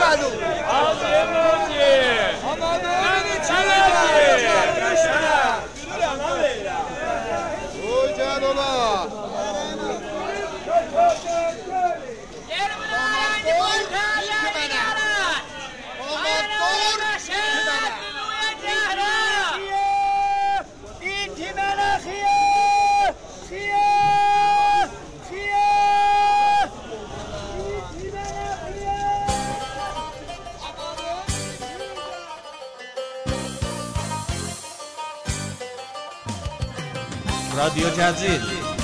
جدو رادیو جزیل.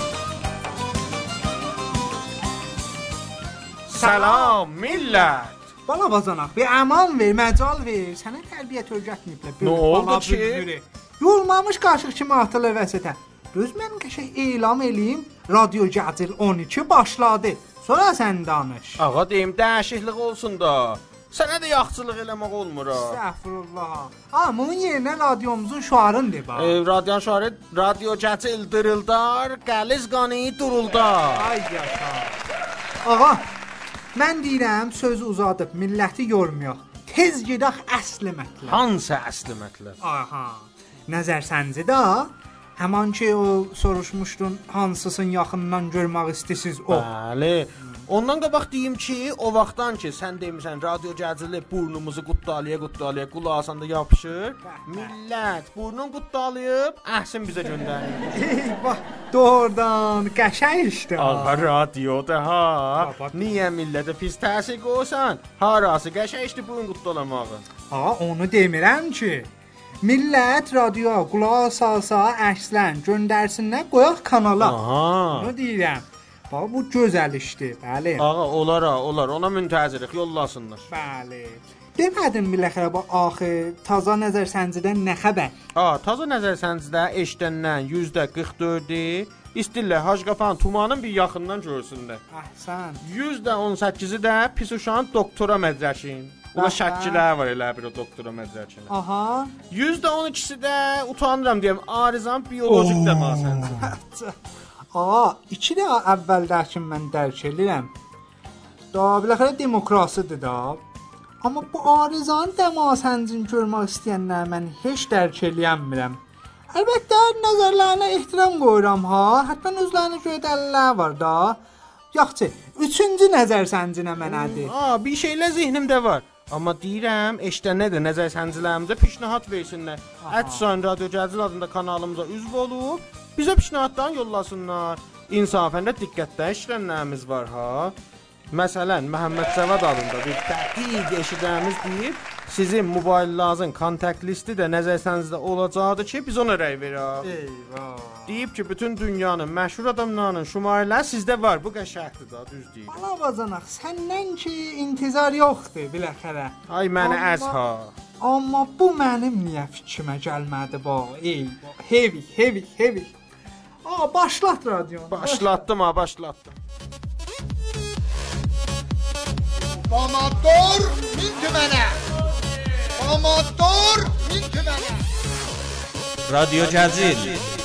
سلام millet. Bala bacanaq, bir əman ver, məcal ver. Sənə tərbiyyət öyrətməyiblər. Nə oldu ki? Yolmamış qaşıq kimi atılır vəsətə. Düz mən qəşəng elan eləyim. Radyo Cəzil 12 başladı. Sonra sən danış. Ağa deyim, dəyişiklik olsun da. Sənə də yaxçılıq eləmək olmur ha. Estağfurullah. Bunun yerinə radyomuzun şüarını de bax. Radyon şüarı Radyo Cəzil dırıldar, qəliz qani duruldar. Ay yaşa. Ağa, mən deyirəm söz uzadıb milləti yormayaq. Tez gedək əsli mətləb. Hansı əsli mətləb? Aha. Nəzər səncə də həman ki o soruşmuşdun hansısın yaxından görmək istəsiz o. Bəli. Ondan qabaq deyim ki, o vaxtdan ki sən demisən Radyo Cəzili burnumuzu qutdalıya qulaq da yapışır. Millət burnun qutdalayıb əhsin bizə göndərir. Eyvah, doğrudan qəşəng işdir. Ağa radioda ha. Niyə millətə pis təsir qoysan? Harası qəşəng işdir burun qutdalamağı. Onu demirəm ki. Millət radioya qulaq salsa əslən göndərsinlər qoyaq kanala. Onu deyirəm. Bax bu gözəl işdir, bəli. Ağa, olar. Ona müntəzirik, yollasınlar. Bəli. Demədim biləxərə bu axı taza nəzər səncidən nə xəbər? Taza nəzər səncidə eşdəndən %44-i İstillə Hacqafan Tumanın bir yaxından görsünlər. Əhsən. %18-i də pis uşağın doktora mədrəkin. Ona şəkkilər var elə bir o doktora mədrəkinə. Aha. %12-si də utanıram deyəm, arizan biolojik dəmasəncə. İki də əvvəldəkin mən dərk edirəm. Biləxərə demokrasidir da. Amma bu arizanı dəmasəncin görmək istəyənlər mən heç dərk eləyəmirəm. Əlbəttə nəzərlərinə ehtiram qoyuram ha. Hətta özlərinə görə dəlillər var da. Yaxşı, üçüncü nəzər səncinə mənədir. Bir şeylə zihnimdə var. Amma deyirəm, eşdənə də nəzər səncilərimizə pişnahat versinlər. Ətsan Radyo Cəzil adında kanalımıza üzv olub, bizə pişnahatdan yollasınlar. İnsafən də diqqətlə eşidənlərimiz var ha. Məsələn, Məhəmməd Cəvad adında bir dəqiq eşidənimiz deyir, sizin mobillərinizin kontakt listi də nəzər səncinizdə olacaqdır ki, biz ona rəy verək. Eyvah. Deyib ki, bütün dünyanın məşhur adamlarının şumarələri sizdə var. Bu qəşəngdir da, düz deyir. Bala bacanaq, səndən ki intizar yoxdur biləxərə. Ay məni əz ha. Amma bu mənim niyə fikrimə gəlmədi bax. Eyvah. Heavy. Başlat radyonu. Başlatdım. Amatör min tümənə. Amatör min tümənə. Radyo Cəzil.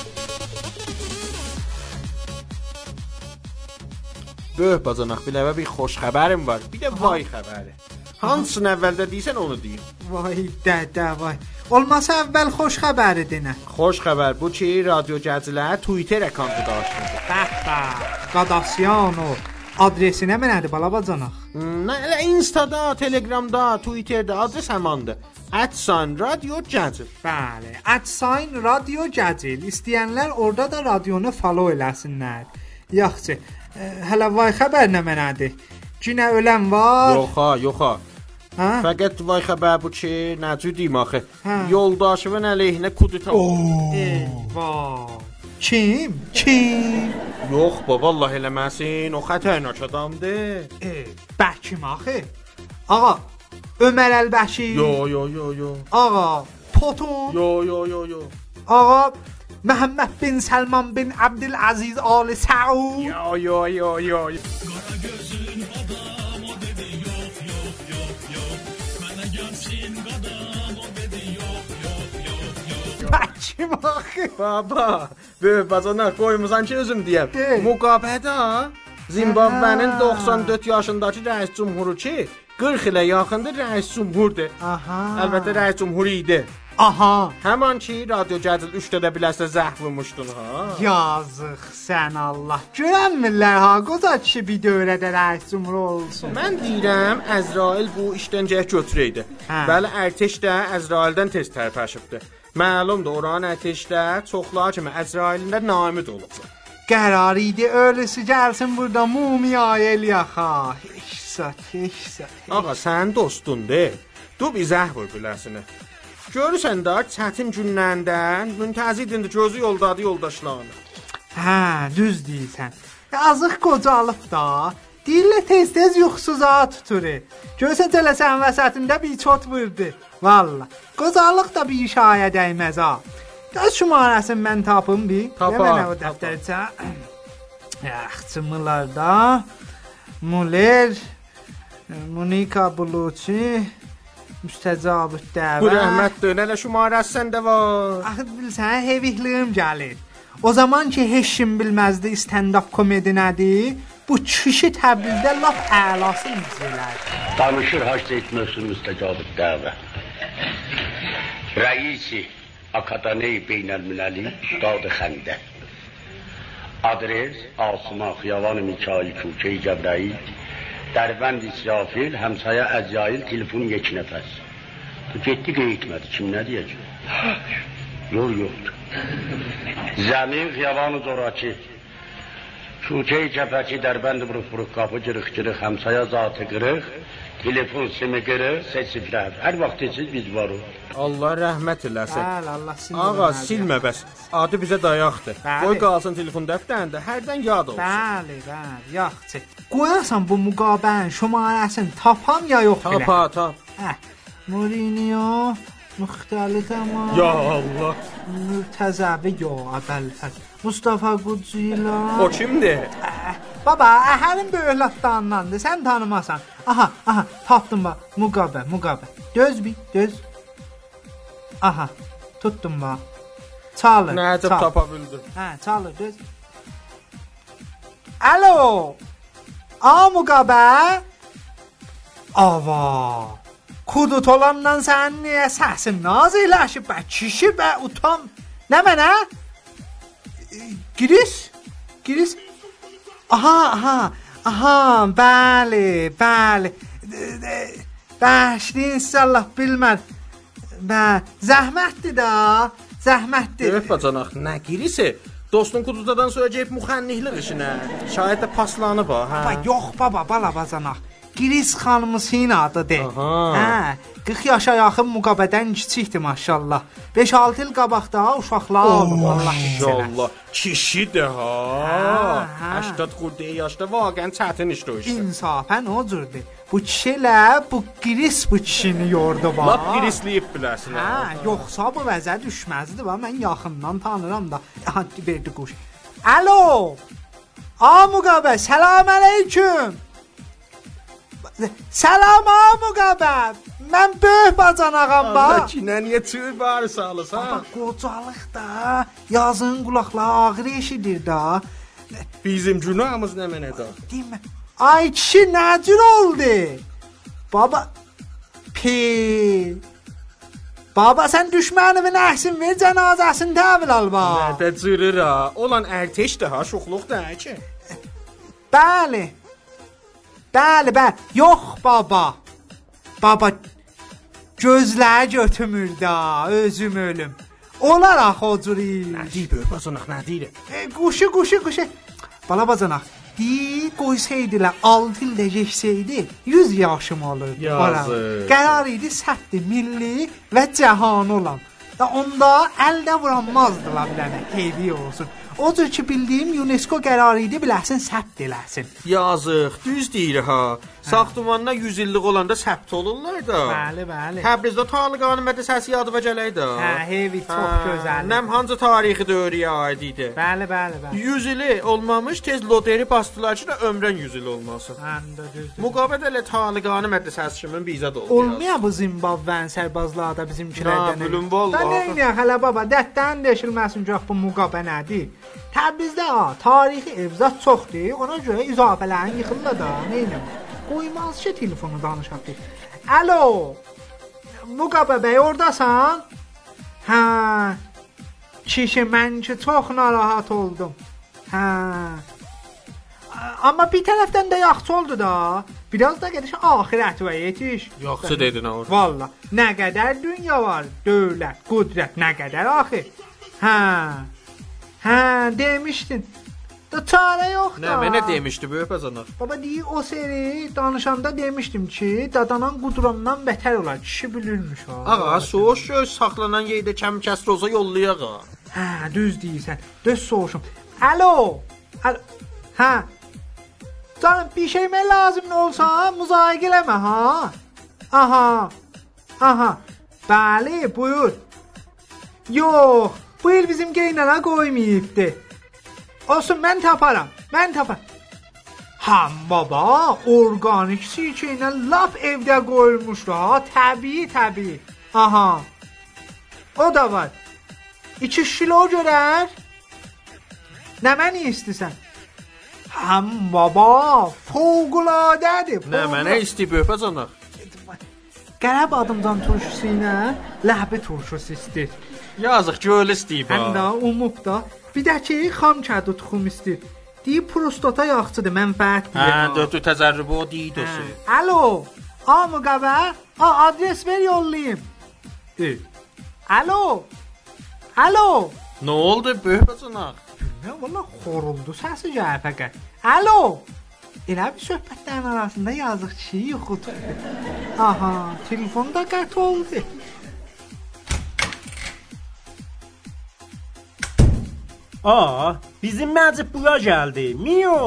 Böyük bacanaq biləvə bir xoş xəbərim var. Bir də vay xəbəri. Hansını əvvəldə deyirsən onu deyim. Vay dədə vay. Olmasa əvvəl xoş xəbəri denə. Xoş xəbər bu ki, Radyo Cəzilə Twitter akkauntı da açıldı. Bəh. Qadasyano. Adresinə mənədir bala bacanaq. Elə Instada, Telegramda, Twitterdə adres həmandır. @Radio Cəzil. Bəli, @Radio Cəzil. İstəyənlər orada da radionu follow eləsinlər. Yaxşı. Hələ vay xəbər nə mənədir? Cinə ölən var? Yox ha. Fəqət vay xəbər bu ki, necə deyim axı? Yoldaşımın əleyhinə kudeta. Eyvah. Kim? Yox baba, Allah eləməsin, o xətərnak adamdır. Bəkim axı. Ağa, Ömər Əlbəşir. Yo. Ağa, Potun. Yo. Ağa, Məhəmməd bin Səlman bin Abdüləziz Ali Səud. Yo. Qara gözün adam o dedi yox. Mənə gəlsin qadam o dedi yox. Bəkim axı. Baba, böyük bacanaq qoymusan ki özüm deyəm. Müqavilədə Zimbabvenin 94 yaşındakı rəis cümhuru ki, 40 ilə yaxındır rəis cümhurdur. Aha. Əlbəttə rəis cümhur idi. Aha. Həman ki, Radio Cədil 3-də də biləsə zəhv vurmuşdun ha. Yazıq sən Allah. Görənmirlər ha, qoca kişi bir dövrədə rəis cümhur olsun. Mən deyirəm, Əzrail bu işgəncəyə götürəydi. Hə. Bəli, ərteş də Əzraildən tez tərpəşibdi. Məlumdur, oran ərteşdə çoxlar kimi Əzrailin də namid olub. Qərar idi ölüsü gəlsin burada mumiya elyaxa. Heç. Ağa, sən dostundur. Du bizəh vur biləsini. Görürsən də çətin günlərindən müntəzidin gözü yoldadı yoldaşlarına. Hə, düz deyirsən. Yazıq qocalıb da. Dillə tez-tez yuxusuza tutur. Görsən cələsən vəsətində bir çot vurdu. Valla. Qocalıq da bir şaya dəyməz ha. Göz şumarəsini mən tapım bir. Mənə o dəftərcə. Yaxçımılarda Muller, Monika Buluçi, müstəcabı dəvə. Bu rəhmətdir, nələ şumarəsi səndə var. Axı bilsən, hevihliyim gəlir. O zaman ki, heç kim bilməzdi stand-up komedi nədir, bu kişi Təbrizdə laf əlasını izləyər. Danışır Hacı etməsin müstəcabı dəvə. Rəisi Akademiya Beynəlmilli Üstad Xəndə. Adres Asma Xiyavan Mikail Küçə Cəbrayil. Dərbənd İsrafil, həmsaya Əzrail, telefon 2 nəfəs. Bu getdi qeytmədi, kim nə deyəcək? Yoxdur. Zəmin Xiyavan Zoraki. Küçə Cəbəki, Dərbənd buruq, qapı cırıq, həmsaya zatı qırıq. Telefon simi qırıq, sesiflər. Hər vaxt siz biz varıq. Allah rəhmət eləsin. Bəli, Allah silmə. Ağa, silmə bəs. Adı bizə dayaqdır. Bəli. Qoy qalsın telefon dəftərində, hərdən yad olsun. Bəli, yaxçı. Qoyasan bu müqabilənin şumarəsini tapam ya yox belə? Tap. Mourinho, müxtəlif amma. Ya Allah. Mürtəzəvi yo, əvvəlfəz. Mustafa Qucila. O kimdir? Baba, həmin böyüklatdandandır, sən tanımasan. Aha, tapdım bax, müqabə. Döz. Aha, tuttum bax. Çalır. Nəcəb tapa bildin? Hə, çalır, döz. Alo. Müqabə. Ava. Kudut olandan sən niyə səsin naziləşib bə, kişi bə, utan. Nə mənə? Giris. Aha, bəli. Bəşli inşallah bilməz. Zəhmətdir da, zəhmətdir. Evet bacanaq, nə girisi? Dostun Kudutadan sonra gəlib müxənnihlik işinə. Şayət də paslanıb ha. Baba, yox baba, bala bacanaq. Giris xanımın adıdır. Hə, 40 yaşa yaxın müqabədən kiçikdir maşallah. 5-6 il qabaqda uşaqlar olub Allah inşallah. Kişidir ha. 80 xurdə yaşda vaqən çətin iş döyüşdü. İnsafən o cürdür. Bu kişilə bu giris bu kişini yordu var. Lap girisliyib biləsin. Hə, yoxsa bu vəzə düşməzdi və mən yaxından tanıram da. Hadi verdi quş. Alo. Müqabə, salam aleyküm. Salam müqabə. Mən böyük bacanağam bax. Allah ki, niyə çığır bağır salırsan? Baba, qocalıq da, yazın qulaqları ağır eşidir da. Bizim günahımız nə mənədə? Demə. Ay kişi, nə cür oldu? Baba, Baba, sən düşmənimin əhsin ver, cənazəsini təhvil al bax. Nədə cırır ha? Olan ərteşdir ha, şuxluqdur ha ki. Bəli. Yox baba. Baba, gözləri götürmür da, özüm ölüm. Olar axı o cür il. Nə deyib böyük bacanaq, nə deyir? Quşu. Bala bacanaq, qoysaydılar 6 ildə geçsəydi 100 yaşım olurdu. Yazıq. Qərar idi səhvdir, milli və cəhan olan. Da onda əldə vuranmazdılar bilənə, heyvi olsun. O cür ki bildiyim UNESCO qərarı idi, biləsin, səbt eləsin. Yazıq, düz deyir ha. Saxtumanına 100 illik olanda səbt olurlar da. Bəli. Təbrizdə Tağlıqanın mədrəsəsi yadıma gəlir də. Hə, hevi çox gözəl. Nəm hansı tarixi dövrəyə aid idi? Bəli. 100 ili olmamış, tez loteri bastılar ki, ömrən 100 il olmasın. Həndə düzdür. Müqabilə ilə Tağlıqanın mədrəsəsi kimin bizə də oldu. Olmaya bu Zimbabve'nin sərbazları da bizimkilərdən. Nə bilim vallahi. Da neydi hələ baba, dəttən deşilməsin ki, bu müqabə nədir? Təbrizdə tarixi evzat çoxdur, ona görə izafələrin yıxırlar da, neydim? qoymaz ki telefonu danışaq. Alo. Muqaba bəy ordasan? Hə. Kişi mən ki çox narahat oldum. Hə. Amma bir tərəfdən də yaxşı oldu da. Biraz da gediş axirət və yetiş. Yaxşı dedin orada. Valla. Nə qədər dünya var, dövlət, qudrət, nə qədər axı. Hə. Hə, demişdin. Da çarə yox da. Nə, mənə demişdi böyük bacanaq. Baba deyir o seri danışanda demişdim ki, dadanan qudramdan bətər olar. Kişi bilirmiş ha. Ağa, soğuş göz saxlanan yerdə kəm kəsr olsa yollayaq ağa. Hə, düz deyirsən. Düz soğuşum. Alo. Hə. Canım bir şey mən lazım olsa müzakirə eləmə ha. Aha. Aha. Bəli, buyur. Yox, bu il bizim geynana qoymayıbdı. Olsun mən taparam. Ham baba, organik sirkəylə lap evdə qoyulmuşdu ha, təbii. Aha. O da var. 2 kilo görər. Nə məni istəsən? Ham baba, fövqələdədir. Nə, mənə istəyib böyük bacanaq. Qərəb adımdan turşusu ilə ləhbi turşusu istəyir. Yazıq göl istəyib ha. Həm də umub da. Bir də ki, xam kədu tuxum istəyir. Deyib prostata yaxşıdır, mənfəət bilir. Hə, dördü təzərrübü o deyid o şey. Alo, müqəbə, adres ver yollayayım. Alo. Nə oldu böyük bacanaq? Nə, valla xoruldu səsi gəl fəqət. Alo. Elə bir söhbətlərin arasında yazıq kişi yuxu tutdu. Aha, telefon da qət oldu. Bizim Məcid bura gəldi. Mio,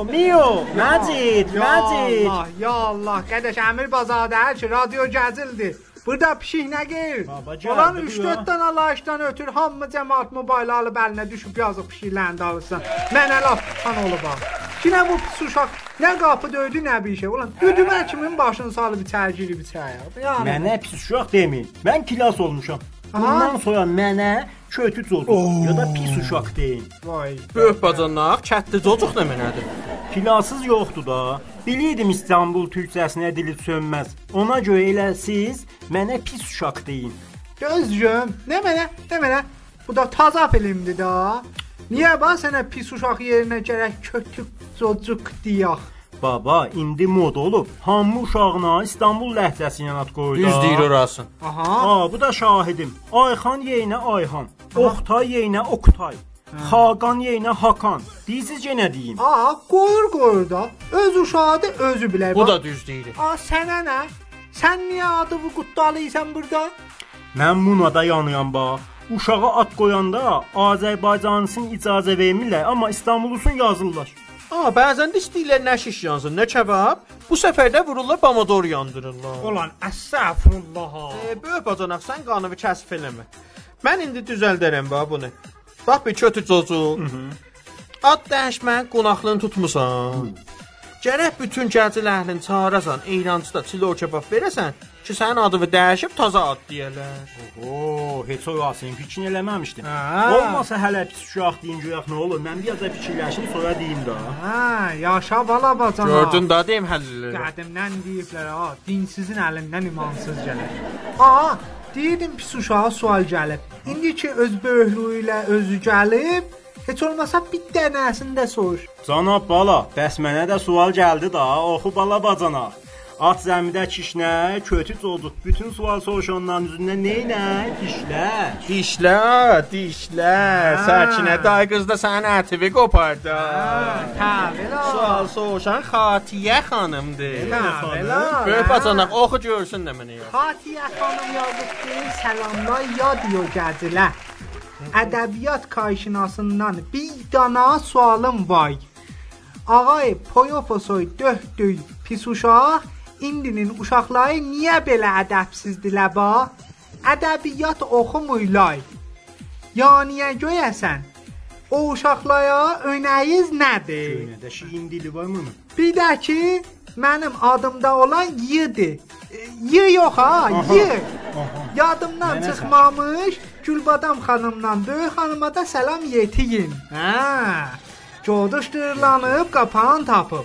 Məcid. Ya Allah, qədəş Əmir bazadər ki, radio gəzildi. Burada pişik nə geyir? Olan 3-4 dənə layışdan ötür, hamı cəmaat mobaylı alıb əlinə düşüb yazıq pişiklərini də alırsan. Mənə laf tutan olub ha. Ki nə bu pis uşaq, nə qapı döydü, nə bir şey. Ulan, düdümə kimin başını salıb içəri girib içəri. Mənə pis uşaq deməyin. Mən kilas olmuşam. Bundan sonra mənə kötü cocuq ya da pis uşaq deyin. Vay. Böyük bacanaq, kətli cocuq nə mənədir? Kilasız yoxdur da. Bilirdim İstanbul türkcəsinə dili sönməz. Ona görə elə siz mənə pis uşaq deyin. Gözcüm, nə mənə? Bu da taza filmdir da. Niyə bax sənə pis uşaq yerinə gərək kötü cocuq deyək? Baba, indi mod olub. Hamı uşağına İstanbul ləhcəsi ilə ad qoydu. Düz deyir orasın. Aha. Bu da şahidim. Ayxan yeyinə Ayxan. Oqtay yeyinə Oqtay. Xaqan yeyinə Hakan. Deyirsiz nə deyim? Qoyur da. Öz uşağıdır, özü bilər. Bu da düz deyir. Sənə nə? Sən niyə adı bu qutdalıysan burada? Mən buna da yanıyam bax. Uşağa ad qoyanda Azərbaycanlısın icazə vermirlər, amma İstanbullusun yazırlar. Bəzən də istəyirlər nə şiş yansın, nə kebab. Bu səfər də vururlar pomidor yandırırlar. Ulan, əstəğfurullah. Böyük bacanaq, sən qanıvı kəsf eləmə. Mən indi düzəldərəm bunu. Bax bir kötü cocuq. Ad dəyişmən qonaqlığını tutmusan. Gərək bütün gəncil əhlini çağırasan, eyrancıda çilo kebab verəsən ki, sənin adını dəyişib taza ad deyərlər. Heç orasını fikrin eləməmişdim. Olmasa hələ pis uşaq deyin görək nə olur. Mən biraz da fikirləşim, sonra deyim da. Yaşa bala bacana. Gördün da deyim həlliləri. Qədimdən deyiblər, dinsizin əlindən imansız gəlir. Deyirdim pis uşağa sual gəlib. İndi ki öz böyüklüyü ilə özü gəlib, heç olmasa bir dənəsini də soruş. Cənab bala, bəs mənə də sual gəldi da, oxu bala bacana. At zəmidə kişnə, kötü cocuq, bütün sual soruşanların üzündən neynə? Dişlər. Səkinə day qız da sənin ətivi qopardı. Təbil Sual soruşan Xatiyə xanımdır. Böyük bacanaq, oxu görsün də mənə. Xatiyə xanım yazıb ki, səlamlar yad yo gəzilə. Ədəbiyyat kayşinasından bir dana sualım var. Ağay Poyofosoy döhdüy pis uşaq, indinin uşaqları niyə belə ədəbsizdirlər ba? Ədəbiyyat oxumuylar. Yaniyə göyəsən, o uşaqlara önəyiz nədir? Önədə şirin dili var mı? Bir də ki, mənim adımda olan Y-dir. Y yox ha, Y. Yadımdan çıxmamış, Gülbadam xanımdan böyük xanıma da salam yetiyin. Coduşdurlanıb qapan tapıb.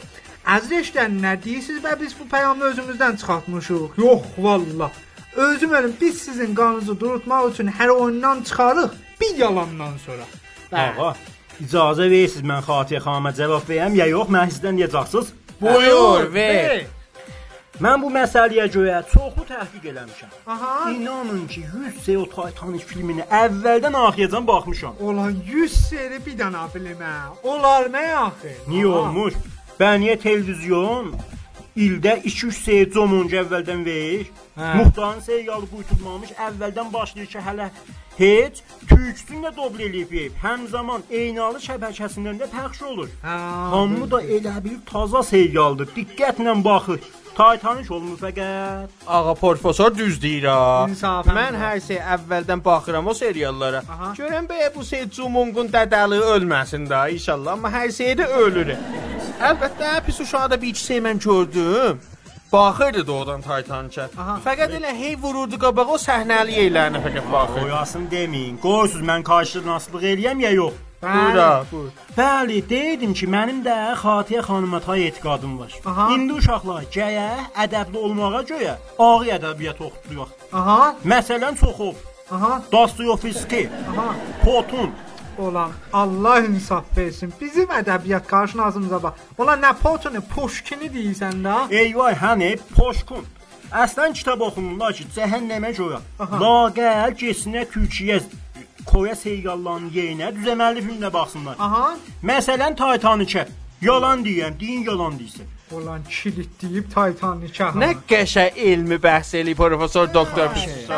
Əziz eşidənlər, deyirsiniz və biz bu peyamı özümüzdən çıxartmışıq. Yox, vallah. Özüm ölüm, biz sizin qanınızı durutmaq üçün hər oyundan çıxarıq, bir yalandan sonra. Ağa, icazə verirsiniz mən Xatiyə xanıma cavab verəm ya yox, mən sizdən deyəcəksiniz? Buyur, ver. Mən bu məsələyə görə çoxlu təhqiq eləmişəm. Aha. İnanın ki, 100 seri o Titanic filmini əvvəldən axıracan baxmışam. Olan 100 seri bir dənə filmə. Olar nə axı? Niyə olmuş? Bəniyə televizyon ildə 2-3 seri comunca əvvəldən verir. Muxtarın seriyalı quytulmamış əvvəldən başlayır ki, hələ heç türkçünü də dobl eləyib. Həm zaman eynalı şəbəkəsindən də pəxş olur. Hamı da elə bir taza seriyalıdır. Diqqətlə baxır. Titanic olmur fəqət. Ağa professor düz deyir ha. İnsafən Mən hər şey əvvəldən baxıram o seriallara. Görəm bəyə bu şey Cumungun dədəli ölməsin də inşallah, amma hər şeydə ölür. Əlbəttə pis uşaqda bir iki şey mən gördüm. Baxırdı doğrudan Titanicə. Fəqət elə hey vururdu qabağa o səhnəli yerlərinə fəqət baxır. Qoyasın deməyin. Qoysuz mən qarşınaslıq eləyəm ya yox. Buyur. Bəli, deydim ki, mənim də Xatiyə xanıma tay etiqadım var. İndi uşaqlar gərək ədəbli olmağa görə ağır ədəbiyyat oxutulur. Məsələn, Çoxov, Dostoyevski, Potun. Olan Allah insaf versin. Bizim ədəbiyyat qarşınazımıza bax. Olan nə Potunu, Pushkini deyirsən də? Eyvay, hani Pushkin. Əslən kitab oxunurlar ki, cəhənnəmə görə. Laqəl getsinə Türkiyə Koya seriallarının yerinə düzəməlli filmlə baxsınlar. Məsələn, Titanicə. Yalan deyəm, deyin yalan deyirsən. Olan kilit deyib Titanicə. Nə qəşəng elmi bəhs eləyib professor doktor.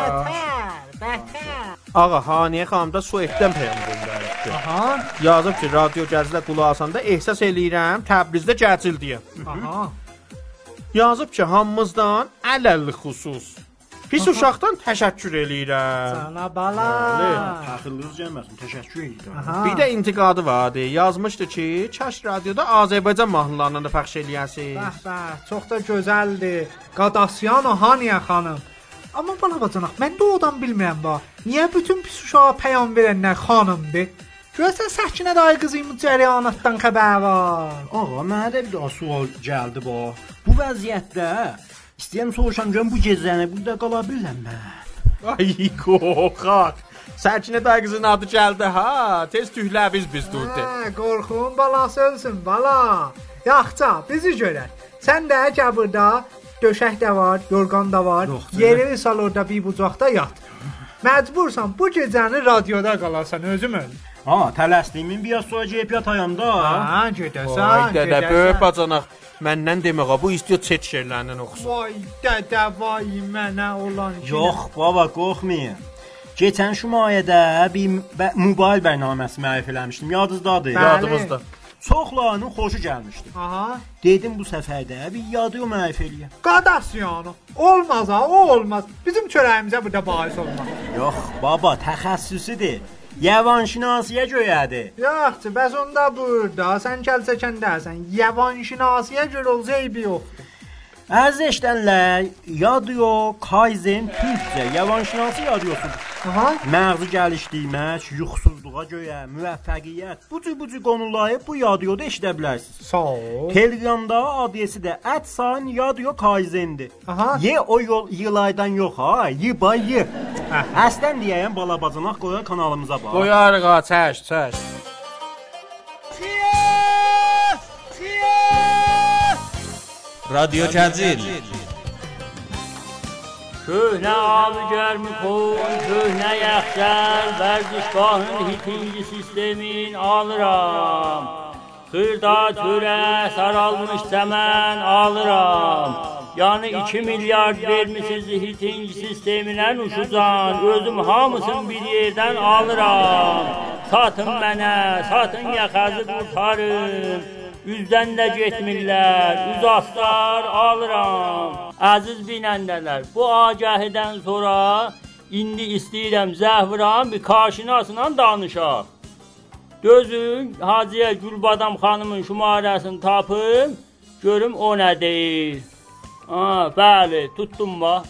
Bətər. Ağa, Haniyə xanım da Sueddən peyam göndəribdi. Yazıb ki, radio gəzilə qulaq asanda ehsas eləyirəm, Təbrizdə gəcil deyə. Yazıb ki, hamımızdan ələlli xüsus. Pis uşaqdan təşəkkür eləyirəm. Sana bala. Təxirliniz gəlməsin, təşəkkür edirəm. Bir də intiqadı vardı. Yazmışdı ki, kaş radioda Azərbaycan mahnılarını da pəxş eləyəsiniz. Çox da gözəldir. Qadasyan o Haniyə xanım. Amma bana bacanaq, mən də odan bilmirəm bax. Niyə bütün pis uşağa peyam verənlər xanımdır? Görəsən Səkinə dayı qızımın cərəyanatdan xəbər var. Ağa, mənə də bir daha sual gəldi bax. Bu vəziyyətdə İstəyəm soruşam görüm bu gecəni burada qala bilirəm mən. Ay qorxaq. Səkinə dayı qızının adı gəldi ha. Tez tühləbiz biz durdu. Qorxun balası ölsün bala. Yaxça bizi görər. Sən də gəl burada döşək də var, yorğan da var. Yerini sal orada bir bucaqda yat. Məcbursan bu gecəni radioda qalasan özüm öl. Tələsdiyimin biraz sonra gəlib yatayam da. Gedəsən. Vay dədə, böyük bacanaq. Məndən demək bu istəyir çet şeirlərindən oxusun. Vay dədə, vay mənə olan ki. Yox, baba, qorxmayın. Keçən Şumayədə bir mobil bərnaməsi müəllif eləmişdim. Yadınızdadır? Yadımızda. Çoxlarının xoşu gəlmişdi. Dedim bu səfərdə bir yadı müəllif eləyəm. Qadasyanı. Olmaz ha, o olmaz. Bizim çörəyimizə burada bahis olmaz. Yox, baba, təxəssüsüdür. Yavanşinasiyə görədir. Yaxşı, bəs onda burada sən gəlsəkən dərsən. Yavanşinasiyə görə olsa eybi yoxdur. Əziz eşidənlər, Yadyo Kaizen Türkcə yavanşinası yadyosudur. Məğzi gəlişdirmək, yuxusuzluğa görə, müvəffəqiyyət, bu cür qonuları bu yadyoda eşidə bilərsiniz. Sağ ol. Telegramda adresi də @Yadyo Kaizendir. Ye o yol yılaydan yox ha, yı. Əslən deyəyəm balabacanaq qoyar kanalımıza bax. Qoyarıq ha, çək. رادیو کزیل Köhnə abi gərmi koy, köhnə yaxşar, vərzişgahın hitinci sistemin alıram. Xırda türə saralmış çəmən alıram. Yani 2 milyard vermişiz hitinci sisteminə uçucan, özüm hamısını bir yerdən alıram. Satın mənə, satın yaxazı qurtarın. Üzdən də getmirlər, üz astar alıram. Əziz binəndələr, bu agəhidən sonra indi istəyirəm Zəhviran bir qarşınasla danışaq. Dözün, Hacıya Gülbadam xanımın şumarəsini tapın, görüm o nə deyir. Bəli, tutdum bax.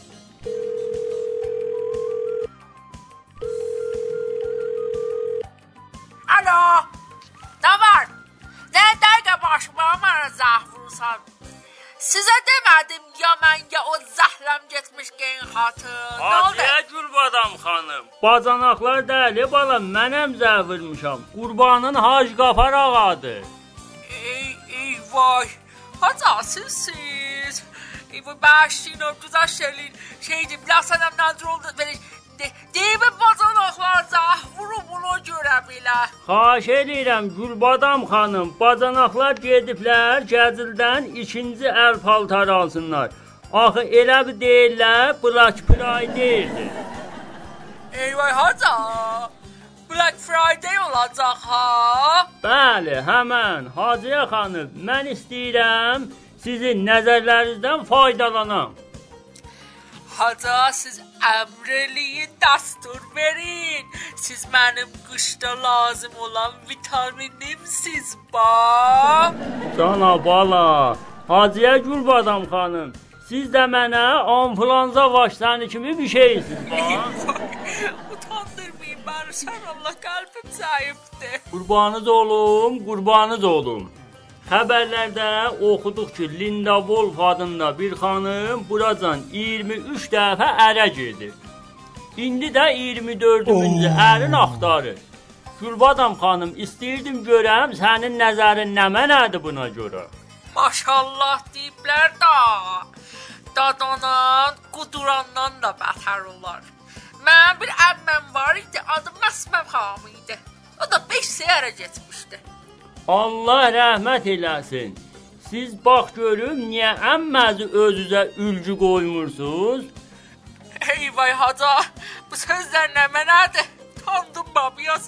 Alo, nə var? Nə dəqiqə başıma mənə zəh vurursan? Hasan. Sizə demədim ya mən ya o zəhləm getmiş gen xatın. Hacıya Gülbadam xanım. Bacanaqlar dəli balam, mənəm zəh vurmuşam. Qurbanın Hacı Qafar ağadır. Ey vay. Hacı siz. Bu başlayın o güzel şeydi. Biləsənəm nədir oldu belə. Deyib bacanaqlar zəh vurub bunu görə bilə. Xahiş edirəm Gülbadam xanım, bacanaqlar gediblər Gəzildən ikinci əl paltar alsınlar. Axı elə bir deyirlər, Black Friday-dir. Eyvay hacı. Black Friday olacaq ha? Bəli, həmən Hacıya xanım, mən istəyirəm sizin nəzərlərinizdən faydalanam. Hacı, siz əmr eləyin, dəstur verin. Siz mənim qışda lazım olan vitaminimsiz ba. Cana bala, Hacıya Gülbadam xanım, siz də mənə influenza vaksinı kimi bir şeysiniz ba. Utandırmayın bəni, sən Allah, qəlbim zəifdir. Qurbanız olum. Xəbərlərdə oxuduq ki, Linda Wolf adında bir xanım buracan 23 dəfə ərə girdi. İndi də 24-cü ərin axtarır. Gülbadam xanım, istəyirdim görəm sənin nəzərin nə mənədir buna görə? Maşallah deyiblər da. Dadanan, qudurandan da bətər olar. Mən bir əmməm var idi, adı Məsməm xanım idi. O da 5 səyərə getmişdi. Allah rəhmət eləsin. Siz bax görüm, niyə əmməzi özünüzə ülgü qoymursunuz? Eyvay hacı, bu sözlər nə mənədir? Tandım babiyaz.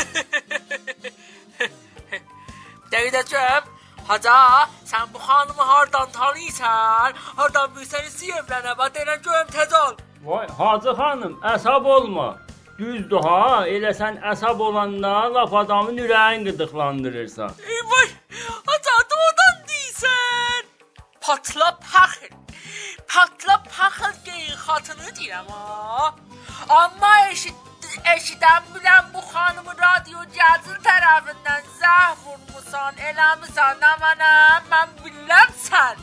Deyəcəm, hacı, sən bu xanımı hardan tanıysan? Hardan bilsən istəyirəm, deyirəm görüm tez ol. Vay, Hacı xanım, əsab olma. Düzdür ha, elə sən əsab olanda laf adamın ürəyin qıdıqlandırırsan. Eyvay, hacı odan deysən. Patla paxıl geyin xatını deyirəm ha. Amma eşidən bilən bu xanımı radyo Gəzil tərəfindən zəh vurmusan, eləmisən, nə mənəm, mən biləm sən.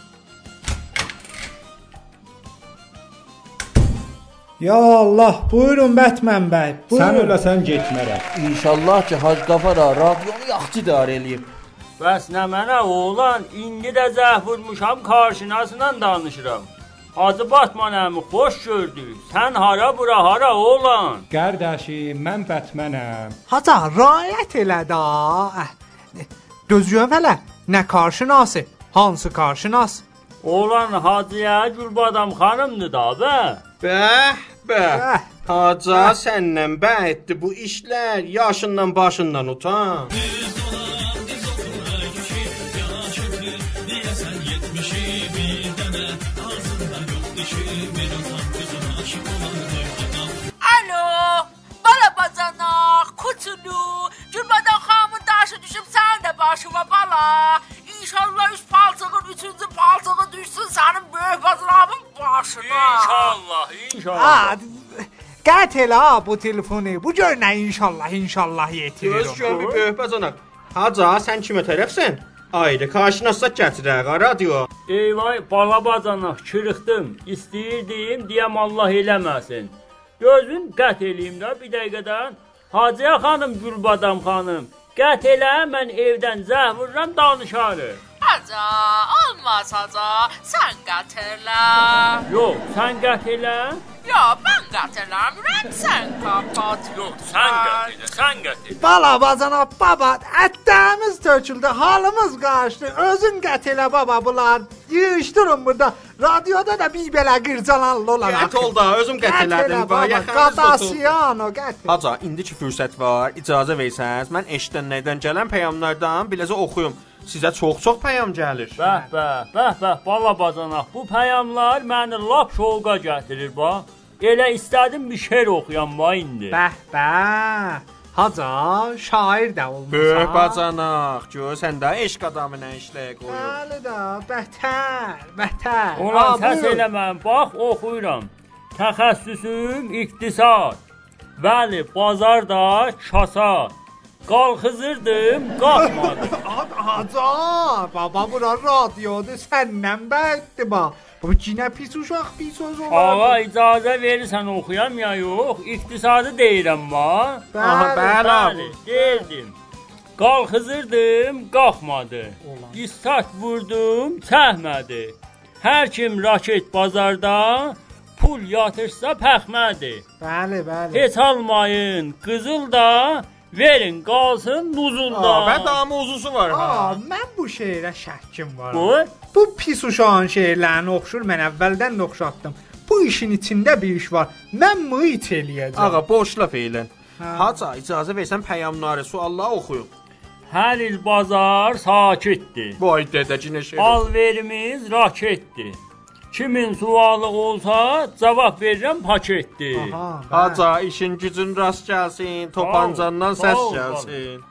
Ya Allah, buyurun Bətmən bəy, buyurun. Sən öləsən getmərəm. İnşallah ki, Hacı Qafara radionu yaxşı idarə eləyib. Bəs nə mənə oğlan, indi də zəh vurmuşam, qarşınasla danışıram. Hacı Batman əmi, xoş gördük. Sən hara, bura hara oğlan? Qardaşım, mən Bətmənəm. Hacı, rayət elə da. Gözüyəm hələ, nə qarşınası, hansı qarşınas? Oğlan Hacıya Gülbadam xanımdır da, bə. Bəh. Hacı, səndən bəhətdir bu işlər, yaşından başından utan. Alo, bala bacanaq, kutulu, Gülbadam xanımın daşı düşüb sən də başıma bala. İnşallah üç palçığın, üçüncü palçığı düşsün sənin böyük bacanağımın başına. İnşallah. Qət elə bu telefonu, bu gör nə inşallah yetirir. Göz gör bir böyük bacanaq. Hacı, sən kimə tərəfsən? Ayda qarşınasa gətirək radio. Eyvay, bala bacanaq, çırıxdım. İstəyirdim, deyəm Allah eləməsin. Gözün qət eləyim də bir dəqiqədən. Hacıya xanım, Gülbadam xanım, qət elə, mən evdən zəh vururam, danışarıq. Hacı, olmaz hacı, sən qətərlə. Yox, sən qət elə. Yox, mən qətərləmirəm, sən kapat. Yox, sən qət elə. Bala bacana baba, ətdəmiz töküldü, halımız qaçdı. Özün qət elə baba bunlar. Yığışdırın burada. Radioda da bir belə qırcalanlı olaraq. Qət ol da, özüm qət elədim. Qadasiyano qət. Hacı, indiki fürsət var, icazə versəniz, mən eşidənlərdən gələn peyamlardan biləcə oxuyum. Sizə çox pəyam gəlir. Bəh, bala bacanaq, bu pəyamlar məni lap şovqa gətirir, bax. Elə istədim bir şeir oxuyam, bax indi. Bəh. Hacı, şair də olmuşsan. Böyük bacanaq, gör sən də eşq adamına işləyə qoyur. Bəli də, bətər. Ulan səs eləməm, bax oxuyuram. Təxəssüsüm iqtisad. Bəli, bazar da kasad. Qalxızırdım, qalxmadı. Aca, baba bura radiodur, səndən bəddir bax. Bu cinə pis uşaq, pis söz olar. Ağa, icazə verirsən oxuyam ya yox? İqtisadı deyirəm ma. Bəli. Deyirdim. Qalxızırdım, qalxmadı. İstat vurdum, çəhmədi. Hər kim raket bazarda, pul yatırsa pəxmədi. Bəli. Heç almayın, qızıl da, verin qalsın nuzulda. Və daha mövzusu var ha. Mən bu şeirə şəkkim var. Bu pis uşağın şeirlərini oxşur, mən əvvəldən də oxşatdım. Bu işin içində bir iş var. Mən mühit eləyəcəm. Ağa, boş laf eylən. Haca, icazə versən pəyamları, suallar oxuyun. hər il bazar sakitdir. Vay dədəcinə şey. Alverimiz raketdir. Kimin sualı olsa cavab verirəm paketdir. Haca, işin gücün rast gəlsin, topancandan səs gəlsin.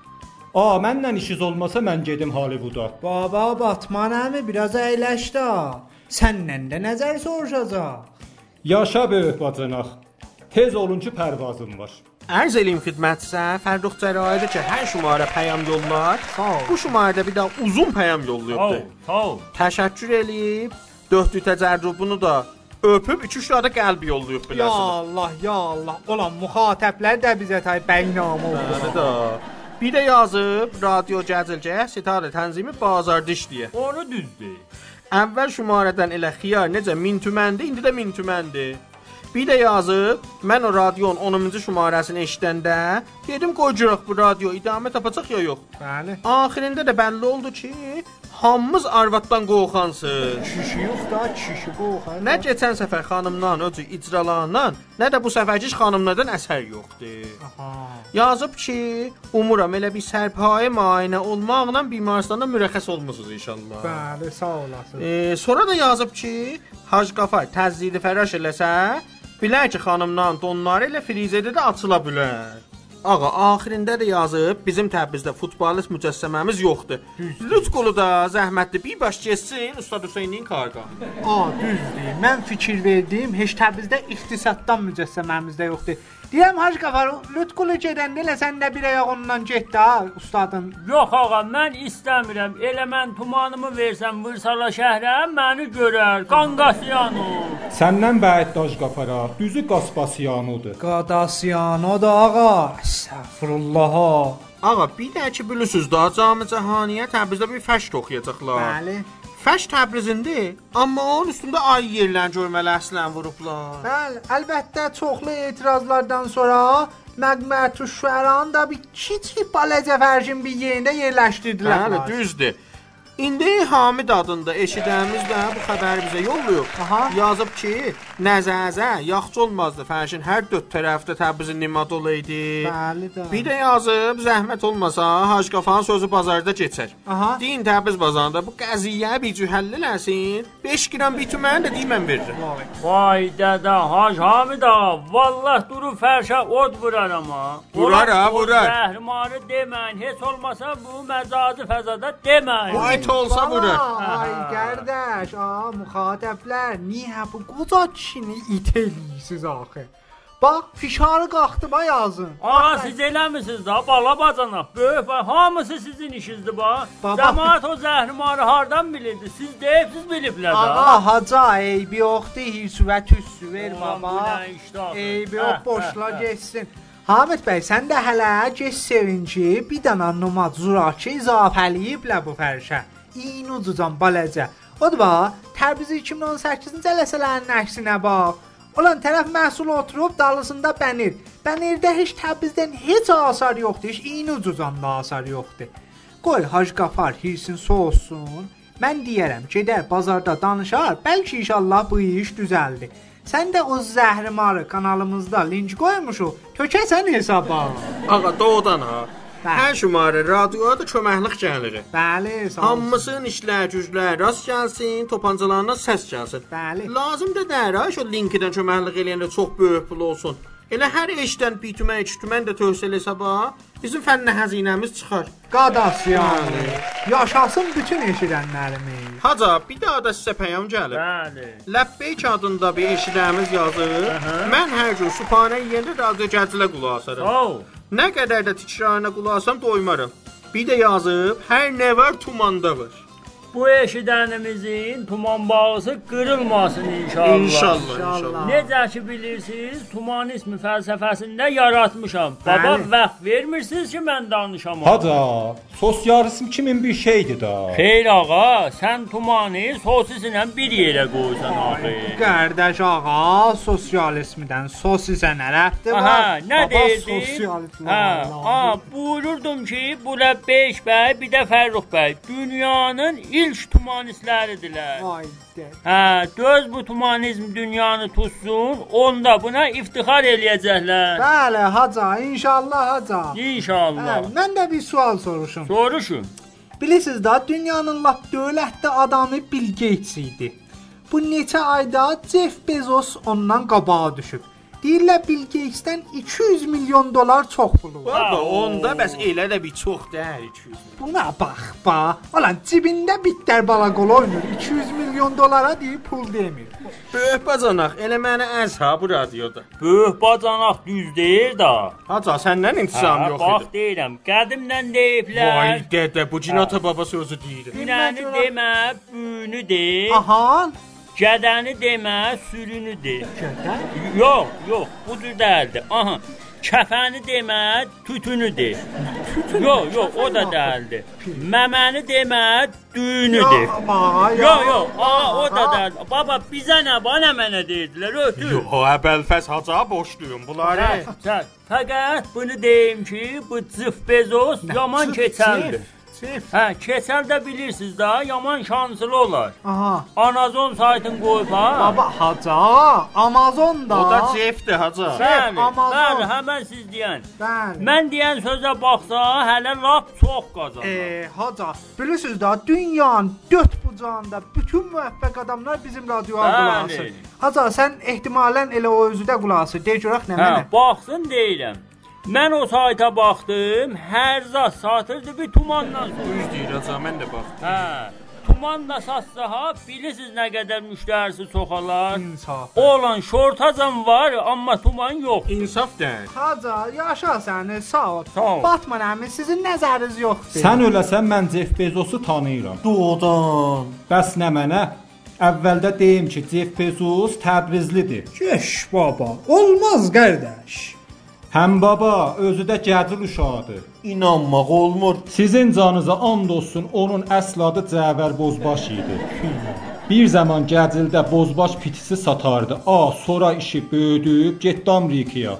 Mənlə işiniz olmasa mən gedim Hollywooda. Baba Batman əmi biraz əyləş də. Səndən də nəzər soruşacaq. Yaşa böyük bacanaq. Tez olun ki pərvazım var. Ərz eləyim xidmətsə, Fərrux Cərayədə ki, hər şumarə pəyam yollar. Bu şumarədə bir daha uzun pəyam yollayıbdır. Sağ ol. Təşəkkür eləyib, dördü təcərrübünü da öpüb 2-3 da qəlb yollayıb biləsiniz. Ya Allah. Olan müxatəblər də bizə tay bəynamə oldu. Bir də yazıb, radio gəzilcə, sitarə tənzimi bazardiş deyə. Onu düzdür. Əvvəl şumarədən elə xiyar necə 1000 tüməndir, indi də 1000 tüməndir. Bir də yazıb, mən o radionun 10-cu şumarəsini eşidəndə dedim qoyacaq bu radio idamə tapacaq ya yox. Bəli. Axirində də bəlli oldu ki, hamımız arvaddan qorxansız. Kişi yox da, kişi qorxar. Nə keçən səfər xanımdan öcü icralarından, nə də bu səfərki xanımlardan əsər yoxdur. Yazıb ki, umuram elə bir sərpayı müayinə olmaqla bimaristanda mürəxəs olmusunuz inşallah. Bəli, sağ olasın. Sonra da yazıb ki, Hacı Qafar təzyiqi fəraş eləsə, bilər ki, xanımdan donları ilə frizədə də açıla bilər. Ağa, axirində də yazıb, bizim Təbrizdə futbolist mücəssəməmiz yoxdur. Lütqulu da zəhmətli bir baş geçsin Ustad Hüseynin karqa. Düzdür. Mən fikir verdim, heç Təbrizdə iqtisaddan mücəssəməmiz də yoxdur. Deyəm Hacı Qafar, Lütqulu gedəndə elə sən də bir ayaq ondan get də, ustadın. Yox ağa, mən istəmirəm. Elə mən tumanımı versəm Vırsala şəhrə, məni görər. Qanqasiyano. Səndən bəid Hacı Qafara, düzü Qaspasiyanodur. Qadasiyanodur ağa. Əstəğfirullah. Ağa, bir də ki, bilirsiniz da, Cami Cəhaniyə Təbrizdə bir fəşk oxuyacaqlar. Bəli. Fəş Təbrizində, amma onun üstündə ay yerlərini görməli əslən vurublar. Bəli, əlbəttə çoxlu etirazlardan sonra Məqmətüş-Şüəranı da bir kiçik baləcə fərşin bir yerində yerləşdirdilər. Bəli, düzdür. İndi Hamid adında eşidəmiz də bu xəbəri bizə yollayıb. Yazıb ki, nəzəzə, yaxşı olmazdı fərşin hər dörd tərəfdə Təbrizin nimad olaydı. Bəli də. Bir də yazıb, zəhmət olmasa, Hacı Qafanın sözü bazarda keçər. Deyin Təbriz bazarında bu qəziyyə bir cühəll eləsin, 5 gram bitməni də deyim mən verirəm. Vay dədə, Hacı Hamid ağa, vallah durub fərşə od vurar ama. Vurar ha, vurar. Zəhrimarı deməyin, heç olmasa bu məcazi fəzada deməyin. Bu it olsa vurur. Ay qardaş, müxatəblər, niyə bu qoca kişini it eləyirsiniz axı? Bax, fişarı qalxdı ba yazın. Ağa siz eləmisiniz da, bala bacanaq, böyük hamısı sizin işinizdir bax. Cəmaət o zəhrimarı hardan bilirdi? Siz deyibsiz biliblər da. Ağa, haca, eybi yoxdur, hirsi və tüssü ver baba. Eybi yox, boşla geçsin. Hamid bəy, sən də hələ geç sevinci, bir dana numad zuraki izafəliyiblə bu fərşə. İyini ucucan baləcə. Odur bax, Təbriz 2018-ci ələsələrin əksinə bax. Olan tərəf məhsul oturub dalısında bənir. Bənirdə heç Təbrizdən heç asar yoxdur, heç iyini ucucan da asar yoxdur. Qoy Hacı Qafar hirsin soğusun. Mən deyərəm, gedər bazarda danışar, bəlkə inşallah bu iş düzəldi. Sən də o zəhrimarı kanalımızda link qoymuşuq, tökəsən hesaba. Ağa, doğudan ha. Hər şumarə radioya da köməklik gəlir. Bəli, sağ olun. Hamısının işlər, güclər rast gəlsin, topancalarına səs gəlsin. Bəli. Lazım da dərəş o linkidən köməklik eləyəndə çox böyük pul olsun. Elə hər eşdən bir tümən, 2 tümən də tövsiyə hesaba bizim fənni xəzinəmiz çıxar. Qadas yəni. Yaşasın bütün eşidənlərimiz. Haca, bir daha da sizə pəyam gəlir. Bəli. Ləbbeyk adında bir eşidəmiz yazır. Mən hər gün sübhanə yeyəndə radio gəcilə qulaq asarım. Nə qədər də tikrarına qulaq doymaram. Bir də yazıb, hər nə var tumanda var. Bu eşidənimizin tuman bağısı qırılmasın inşallah. İnşallah. Necə ki bilirsiniz, tumanizm fəlsəfəsində yaratmışam. Baba vaxt vermirsiniz ki, mən danışamam. Haca, sosializm kimin bir şeydir da? Xeyr ağa, sən tumanı sosislə bir yerə qoysan axı. Qardaş ağa, sosializmdən sosisə nə rəfti var? Aha, nə Baba, deyirdi? sosializm. Buyururdum ki, bura Beş bəy, bir də Fərrux bəy dünyanın ilk tumanistləridirlər. Göz bu tumanizm dünyanı tutsun, onda buna iftixar eləyəcəklər. Bəli, haca, inşallah haca. İnşallah. Mən də bir sual soruşum. Soruşun. Bilirsiniz da, dünyanın lap dövlətli adamı Bill Gates idi. Bu neçə ayda Jeff Bezos ondan qabağa düşüb. Deyirlər Bill Gates'dən 200 milyon dolar çox pulu var. Baba, onda bəs elə də bir çox deyər 200 milyon. Buna bax. Olan cibində bittər balaqol oynur. 200 milyon dolara deyib pul demir. Böyük bacanaq, elə mənə əz ha bu radioda. Böyük bacanaq düz deyir da. Haca, səndən intisam yox idi. Bax deyirəm, qədimdən deyiblər. Vay dədə, bu cinata baba sözü deyir. Günəni demə, büyünü de. Aha. Gədəni demə, sürünü de. Yox, bu düzəldi. Aha. Kəfəni demə, tütünü de. Yox, o da dəldi. Məməni demə, düyünü de. Yox, o da dəldi. Baba, bizə nə, bana mənə deyirdilər, ötür. Yox, əbəlfəz haca boşluyum bunları. Fəqət bunu deyim ki, bu Jeff Bezos yaman keçəldir. Keçəl də bilirsiniz da, yaman şanslı olar. Aha. Amazon saytını qoyub ha. Baba, haca, Amazon da. O da Jeff'dir haca. Bəli, həmən siz deyən. Mən deyən sözə baxsa, hələ lap çox qazanır. Haca, bilirsiniz da, dünyanın dörd bucağında bütün müvəffəq adamlar bizim radioya qulaq asır. Haca, sən ehtimalən elə o özüdə qulaq asır. Deyə görək nə mənə? Baxsın deyirəm. Mən o sayta baxdım, hər zat satırdı bir tumandan sonra. Düz deyir haca, mən də baxdım. Tuman da satsa ha, bilirsiniz nə qədər müştərisi çoxalar. İnsaf. Olan şortacan var, amma tuman yox. İnsaf deyil. Haca, yaşa səni, sağ ol. Sağ ol. Batman əmi, sizin nəzəriniz yoxdur. Sən öləsən, mən Jeff Bezosu tanıyıram. Doğudan. Bəs nə mənə? Əvvəldə deyim ki, Jeff Bezos Təbrizlidir. Keş baba, olmaz qardaş. Həm baba, özü də gəcil uşaqdır. İnanmaq olmur. Sizin canınıza and olsun, onun əsl adı Cəvər Bozbaş idi. Bir zaman Gəcildə bozbaş pitisi satardı. Sonra işi böyüdüb, getdi Amerikaya.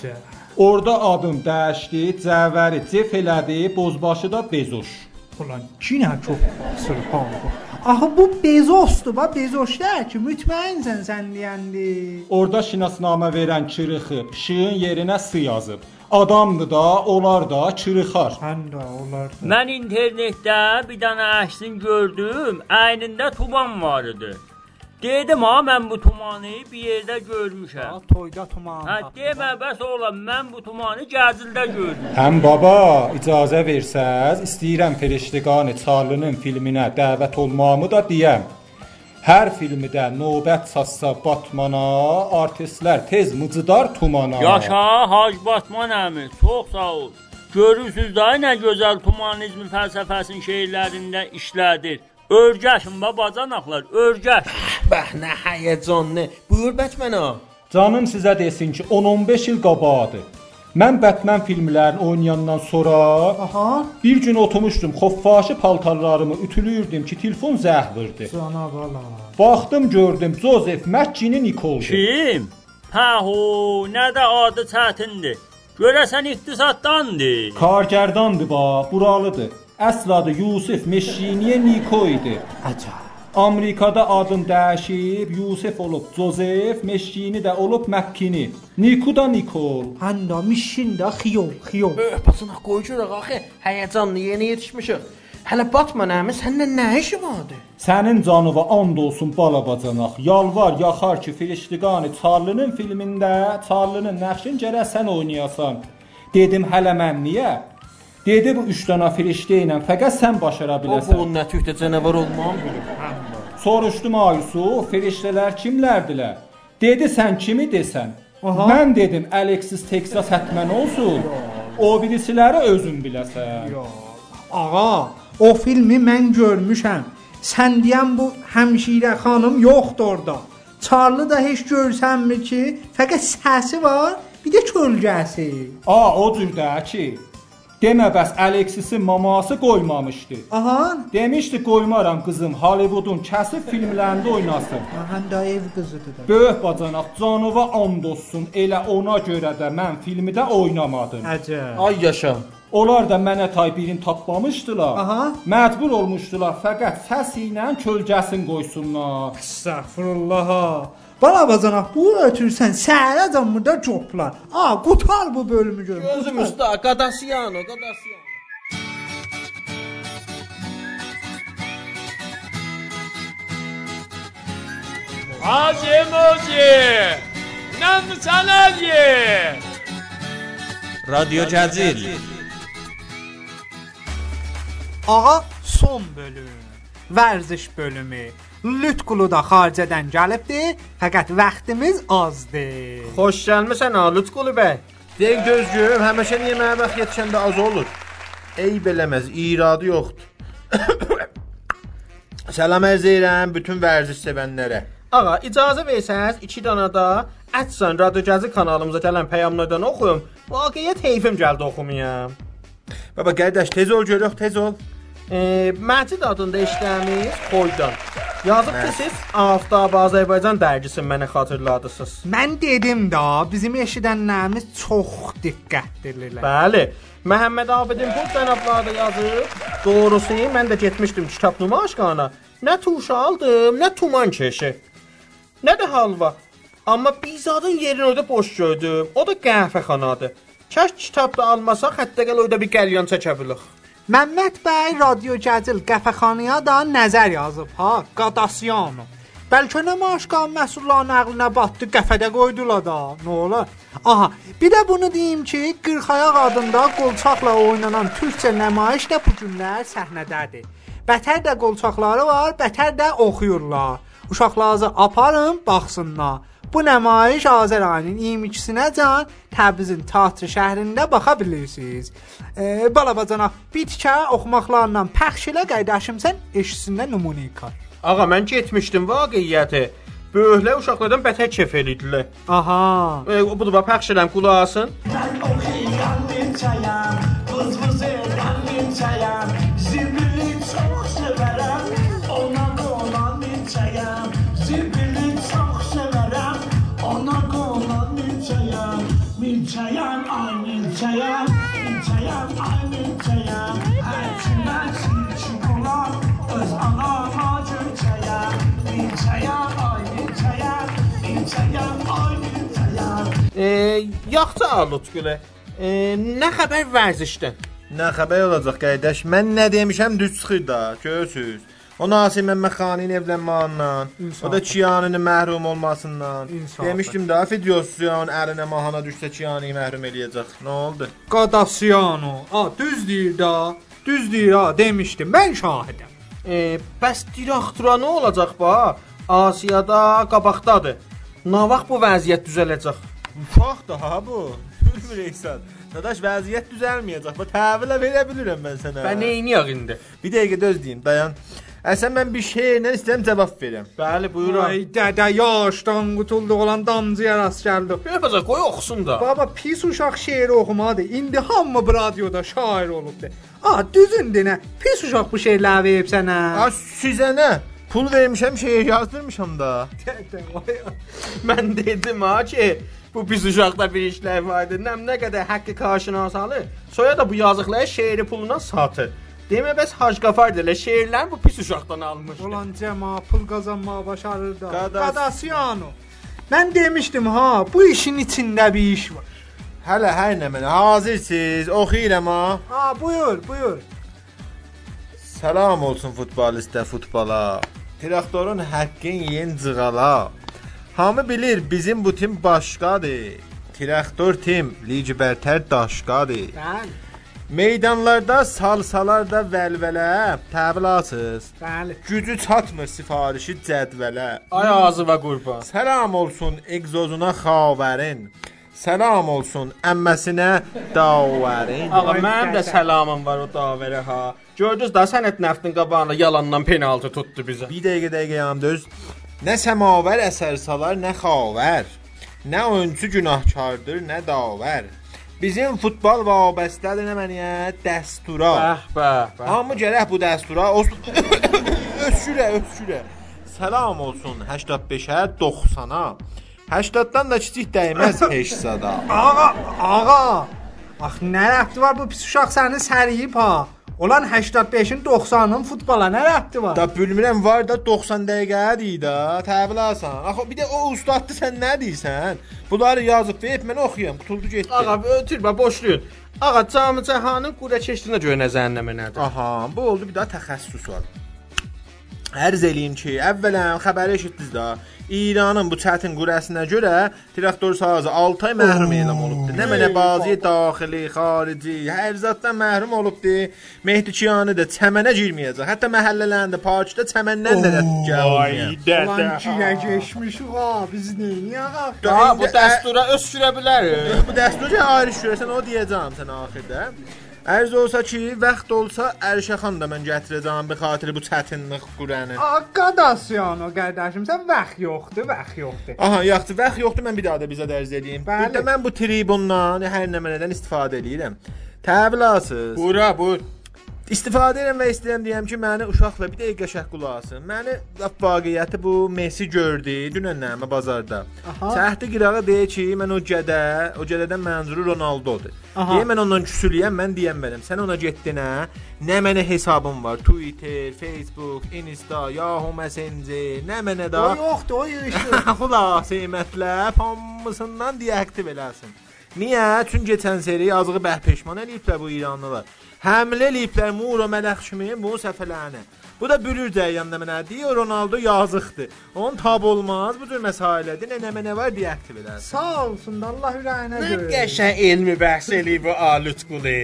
Orada adım dəyişdi, Cəvəri Jeff elədi, bozbaşı da Bezos. Ulan, yenə çox sırpalı. Axı bu Bezosdur, Bezos deyir ki, mütməinsən sən deyəndi. Orada şinasnamə verən çırıxıb, şığın yerinə sı yazıb. Adamdır da, onlar da çırıxar. Onlar da. Mən internetdə bir dənə əksin gördüm, əynində tuman var idi. Dedim ha, mən bu tumanı bir yerdə görmüşəm. Toyda tuman. Demə bəs oğlan, mən bu tumanı Gəcildə gördüm. Həm baba, icazə versəz, istəyirəm Feriştiqani Çarlının filminə dəvət olmağımı da deyəm. Hər filmidə növbət çatsa Batmana, artistlər tez mıcıdar tumana. Yaşa, Hacı Batman əmi, çox sağ ol. Görürsünüz da nə gözəl tumanizm fəlsəfəsinin şeirlərində işlədir. Örgəşin babacanaqlar, örgəş. Bəh, nə həyəcan, nə? Buyur Batman-a. Canım sizə desin ki, 10-15 il qabağıdır. Mən Batman filmlərini oynayandan sonra bir gün oturmuşdum, xoffaşı paltarlarımı ütülüyürdüm ki, telefon zəh vurdu. Cana bala. Baxdım, gördüm, Joseph McGinn Nikol'dur. Kim? Nə də adı çətindir. Görəsən iqtisaddandır. Kargərdandır buralıdır. Əsl adı Yusuf Meşiniye Niko idi. Amerikada adın dəyişib, Yusuf olub Joseph, Meşini də olub McKinney. Niko da Nikol. Həndə Mişin də xiyol. Basına qoyucuruq axı, həyəcanlı yeni yetişmişik. Hələ Batman əmi səndən nə işi vardı? Sənin canıva and olsun balabacanaq. Yalvar yaxar ki, Feriştiqani Çarlının filmində Çarlının nəqşin gərək sən oynayasan. Dedim hələ mən niyə? Dedi bu 3 dənə firiştə ilə fəqət sən başara biləsən. O bunun nətüqdə canavar olmam bilir. Soruşdum Ayusuf, firiştələr kimlərdilər? Dedi sən kimi desən? Mən dedim Alexis Texas hətmən olsun. o birisiləri özün biləsən. Yox. Ağa, o filmi mən görmüşəm. Sən deyən bu həmşirə xanım yoxdur orada. Charlie da heç görsənmir ki, fəqət səsi var, bir də kölgəsi. O cürdə ki, demə bəs Alexis'in maması qoymamışdı. Aha. Demişdi qoymaram qızım Hollywoodun kəsib filmlərində oynasın. Həm də ev qızıdır da. Böyük bacanaq canova and olsun, elə ona görə də mən filmdə oynamadım. Əcəb. Ay yaşa. Onlar da mənə tay birini tapmamışdılar. Aha. Məcbur olmuşdular fəqət səsi ilə kölgəsin qoysunlar. Estağfurullah. Bana bacanaq bu ötürsən səhərəcən burada coplar. Qutar bu bölümü görüm. Gözüm üstə, Qadasiyano. Hacı Moci! Nəmsələyi! Radyo Cəzil. Ağa, son bölüm. Vərziş bölümü. Lütqulu da xaricədən gəlibdi, fəqət vaxtımız azdır. Xoş gəlmisən ha Lütqulu bəy. Deyək gözcüyüm, həmişə niyə mənə vaxt yetişəndə az olur? Eyb eləməz, iradı yoxdur. Salam ərz edirəm bütün vərziş sevənlərə. Ağa, icazə versəniz 2 dana da Ətsan Radyo Cəzil kanalımıza gələn peyamlardan oxuyum. Vaqiət heyfim gəldi oxumayam. Baba qardaş, tez ol görək, tez ol. Məcid adında işləmiş Xoydan. Yazıb ki siz Aftab Azərbaycan dərgisini mənə xatırladısınız. Mən dedim da, bizim eşidənlərimiz çox diqqətlidirlər. Bəli, Məhəmməd Abidin bu cənablarda yazıb. Doğrusu mən də getmişdim kitab nümayişgahına. Nə tuş aldım, nə tuman keşi. Nə də halva. Amma bizadın yerini orada boş gördüm. O da qəhvəxanadır. Kəş kitab da almasaq, hətta gəl orada bir qəlyan çəkə bilərik. Məmməd bəy Radyo Cəzil qəfəxanaya da nəzər yazıb ha, Qadasiyano. Bəlkə nümayişgah məhsullarının əqlinə batdı, qəfədə qoydular da, nə olar? Aha, bir də bunu deyim ki, Qırxayaq adında qolçaqla oynanan türkcə nümayiş də bu günlər səhnədədir. Bətər də qolçaqları var, bətər də oxuyurlar. Uşaqlarınızı aparın, baxsınlar. Bu nümayiş Azər ayının 22-sinəcən Təbrizin Teatr şəhrində baxa bilirsiniz. Balabacanaq, bir tikə oxumaqlarla pəxş elə qaydaşım sən eşisində nümunə yıkar. Ağa, mən getmişdim vaqiyyəti. Böyüklər uşaqlardan bətər kef edirdilər. Aha. Budur, pəxş edəm, qulaq asın. Mən oxuyan milçəyəm, vız-vız edən milçəyəm, zibili çox sevərəm, ona qonan milçəyəm, zibili çox sevərəm, ona qonan milçəyəm, milçəyəm, ay milçəyəm, milçəyəm, ay milçəyəm, hər kimə silçik olar, öz anama gülçəyəm, milçəyəm, ay milçəyəm, milçəyəm, ay milçəyəm. Yaxşı Lütqulu. Nə xəbər vərzişdən? Nə xəbər olacaq qardaş? Mən nə demişəm düz çıxır da, görürsüz. O Nasir Məmmədxanın evlənmağından, o da Çiyaninin məhrum olmasından. Demişdim da, Fidyosyan ərinə mahana düşsə Çiyanını məhrum eləyəcək. Nə oldu? Qadasiyano. Düz deyir da. Düz deyir ha, demişdim. Mən şahidəm. Bəs direktora nə olacaq ba? Asiyada qabaqdadır. Nə vaxt bu vəziyyət düzələcək? Ufaq da bu. Bilmirsən. Dadaş, vəziyyət düzəlməyəcək. Bax, təhvilə verə bilirəm mən sənə. Bə neyniyək indi? Bir dəqiqə dözdəyim, dayan. Əsən mən bir şeylə istəyəm cavab verəm. Bəli, buyurun. Ay dədə, yaşdan qutulduq olan damcıya rast gəldik. Yapacaq, qoy oxusun da. Baba, pis uşaq şeiri oxumadı. İndi hamı bu radioda şair olubdu. Düzündür nə? Pis uşaq bu şeirləri verib sənə. Sizə nə? Pul vermişəm, şeir yazdırmışam da. Mən dedim ki, bu pis uşaqda bir işlər vardı. Nə qədər haqqı qarşına salır. Sonra da bu yazıqları şeiri puluna satır. Demə bəs Hacı Qafar delə şeirlərini bu pis uşaqdan almışdı. Ulan cəma pul qazanmağa başarır da. Qadasiyano. Mən demişdim ha, bu işin içində bir iş var. Hələ hər nə mənə hazırsınız, oxuyuram ha. Buyur. Salam olsun futbolistə futbola. Traktorun haqqın yen cığala. Hamı bilir bizim bu tim başqadır. Traktor tim lig bərtər daşqadır. Bəli. Meydanlarda salsalarda vəlvələ təbilatsız. Bəli. Gücü çatmır sifarişi cədvələ. Ay ağzı və qurban. Salam olsun egzozuna xavərin. Salam olsun əmməsinə Davərin. Ağa, mənim də salamım var o Davərə ha. Gördünüz da sənət nəftin qabağında yalandan penaltı tutdu bizə. Bir dəqiqə yandız. Nə səmavər əsər salar, nə xavər. Nə oyunçu günahkardır, nə davər. Bizim futbol vabəstədir nə məniyə dəstura. Bəh. Hamı gərək bu dəstura öskürə. Salam olsun 85-ə 90-a. 80-dan da kiçik dəyməz heç sada. Ağa. Ax nə rəbti var bu pis uşaq səni səriyib ha. Olan 85-in 90-ın futbola nə rəbti var? Da bilmirəm var da 90 dəqiqədir da. Təbiləsən. Axı bir də o ustaddı sən nə deyirsən? Bunları yazıb verib mən oxuyam. Qutuldu getdi. Ağa ötürmə boşlayın. Ağa camı cahanın qura keçdinə görə nə zənnəmə nədir? Aha, bu oldu bir daha təxəssüs var. Ərz eləyim ki, əvvələn xəbəri eşitdiniz də. İranın bu çətin qürəsinə görə traktor sazı 6 ay məhrum elan olubdu. Nə mənə bazı daxili, xarici, hər zatdan məhrum olubdu. Mehdiçiyanı da çəmənə girməyəcək. Hətta məhəllələrində parkda çəməndən də gəlməyəcək. Ulan kinə geçmişik ha, biz neyniyək? Daha bu dəstura öskürə bilərik. Bu dəstura ayrı şürəsən o deyəcəm sənə axırda. Ərz olsa ki, vaxt olsa Ərşəxan da mən gətirəcəm bir xatirə bu çətinlik qurəni. Qadasyan o qardaşım, sən vaxt yoxdur. Aha, vaxt yoxdur, mən bir daha da bizə dərz edeyim. Burada mən bu tribundan hər nədən istifadə edirəm. Təbilasız. Buyur. İstifadə edirəm və istəyirəm deyəm ki, məni uşaq və bir dəqiqə qəşəng qulaq asın. Məni vaqiəti bu Messi gördü dünənnəmə bazarda. Çəhdi qırağa deyir ki, mən o gədədən mənzuru Ronaldodur. Deyir mən ondan küsülüyəm, mən deyəm verəm. Sən ona getdinə, nə mənə hesabım var. Twitter, Facebook, Insta, Yahoo Messenger, nə mənə da. O yoxdur, o yığışır. Xülasə mətləb hamısından deaktiv eləsin. Niyə? Çünki keçən seri yazığı bəhpeşman eləyiblər bu İranlılar. Həmlə eləyiblər Muro Mələx kimi bu səfələrini. Bu da bülür cəyəndə mənə deyir, Ronaldo yazıqdır. Onun tab olmaz, bu cür məsailədir. Nə var deaktiv eləsin. Sağ olsun da Allah ürəyinə görə. Nə qəşəng elmi bəhs eləyib bu Alutquli.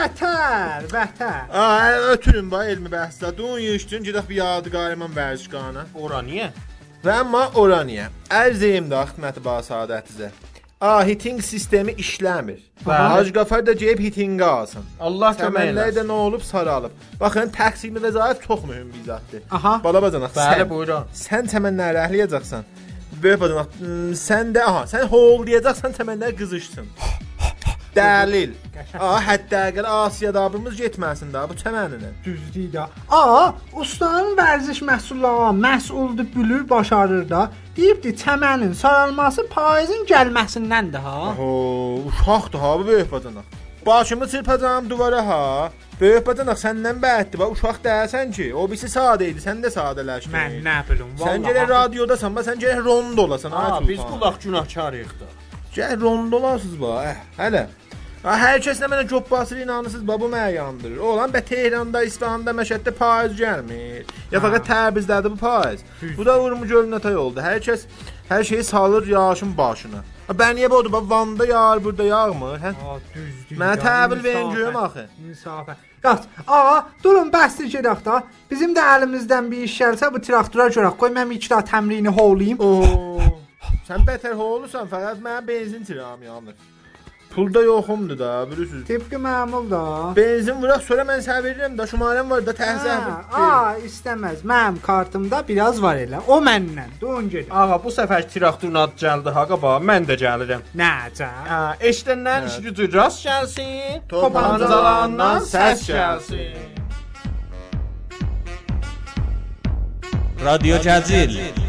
Bətər. Ötürün bax elmi bəhsdə. Dun yığışdın, gedək bir yadigarıman vərzişqana. Ora niyə? Və amma ora niyə? Ərzəyim də xidməti ba saadətinizə. Hitting sistemi işləmir. Hacı Qafar da gəlib hittingi alsın. Allah kömək eləsin. Təməllərdə nə olub saralıb. Baxın, təqsimi vəzayət çox mühüm bir zatdır. Balabacanaq, sən təmənləri əhləyəcəksən. Böyük bacanaq, sən hol deyəcəksən, təmənlər qızışsın. Dəlil. Hətta əgər Asiyada abimiz getməsin də bu təməninə. Düzdür da. Ustanın vərziş məhsullarına məsuldur, bülür, başarır da. Deyibdi təmənin saralması paizin gəlməsindəndir ha. Uşaqdır ha bu böyük bacanaq. Başımı çırpacağım duvara ha. Böyük bacanaq səndən bəhətdir. Uşaq deyəsən ki, o birisi sadə idi, sən də sadələşdin. Mən nə bilim, vallahi. Sən gərək radiodasan, sən gərək rondo olasan. Biz qulaq günahkarıyıq da. Gərək rondo olasınız hələ. Hər kəslə mənə job basır inanırsınız, bu mənə yandırır. Oğlan Tehranda, İsfahanda, Məşəddə paiz gəlmir. Ya fəqət Təbrizdədir bu paiz. Bu da Urmu gölünə tay oldu. Hər kəs hər şeyi salır yağışın başına. Bən niyə bodu? Van'da yağır, burada yağmır. Düzdür. Mənə təbil verin görüm axı. İnsafə. Durun bəsdir gedək da. Bizim də əlimizdən bir iş gəlsə bu traktora görək. Qoy mən bir daha təmrini holayım. Sən bətər holusan, fəqət mənə benzin tiram yanır. Pulda yoxumdur da, bilirsiniz. Tıpkı məmul da. Benzin vuraq, sonra mən sənə verirəm da, şumarəm var da, təhzə. İstəməz. Mənim kartımda biraz var elə. O məndən. Doğun gedin. Ağa, bu səfər traktorun adı gəldi ha qaba, mən də gəlirəm. Nəcə? Eşdəndən işi gücü rast gəlsin, topancalarından səs gəlsin. رادیو جزیل